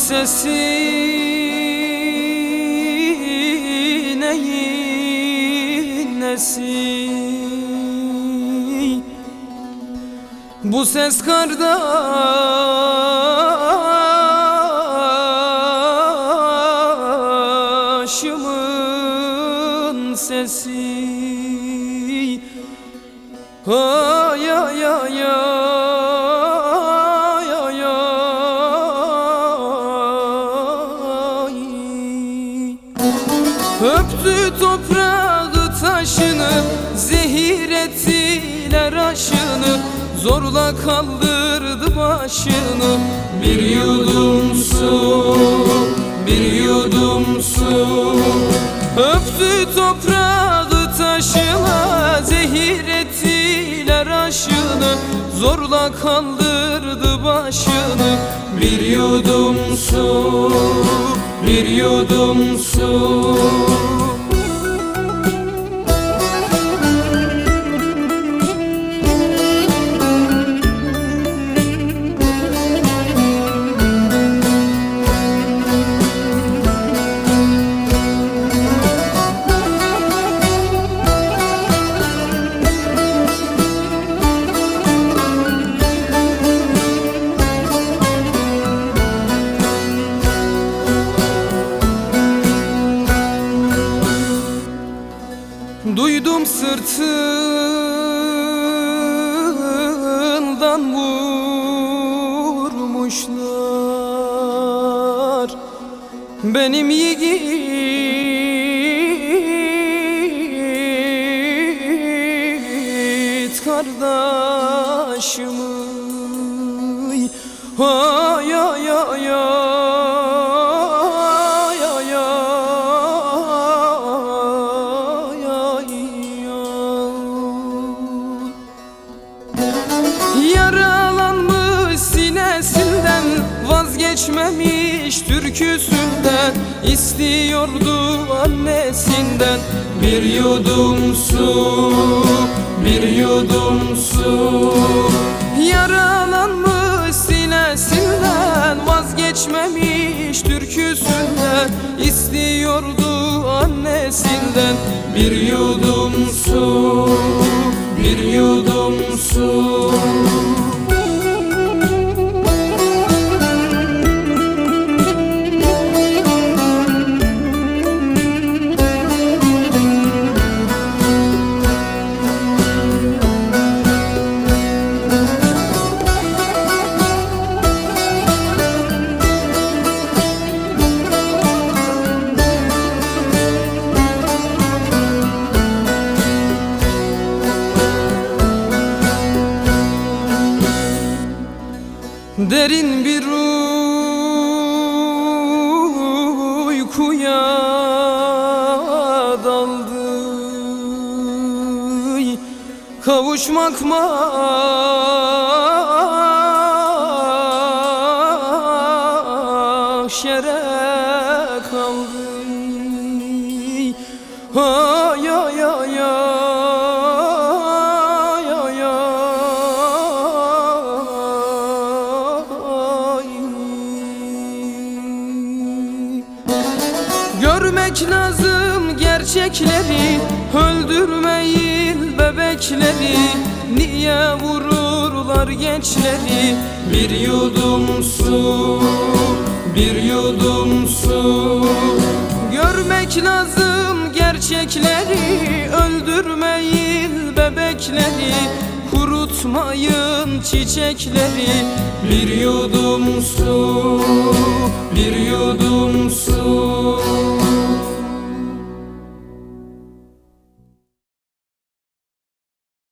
sesi neyin nesi? Bu ses kardeşimin sesi. Ay ay ay ay. Öptü toprağı taşını, zehir ettiler aşını, zorla kaldırdı başını. Bir yudum su, bir yudum su. Öptü toprağı taşına, zehir ettiler aşını, zorla kaldırdı başını. Bir yudum su, bir yudum su. Duydum sırtından vurmuşlar benim yiğit kardeşimi. Ay ay ay ay. Yaralanmış sinesinden, vazgeçmemiş türküsünden, istiyordu annesinden bir yudum su, bir yudum su. Yaralanmış sinesinden, vazgeçmemiş türküsünden, istiyordu annesinden bir yudum su, bir yudum su. Derin bir uykuya daldı, kavuşmak mahşere kaldı. Ay ay ay ay. Görmek lazım gerçekleri, öldürmeyin bebekleri. Niye vururlar gençleri? Bir yudum su, bir yudum su. Görmek lazım gerçekleri, öldürmeyin bebekleri. Kurutmayın çiçekleri. Bir yudum su, bir yudum su.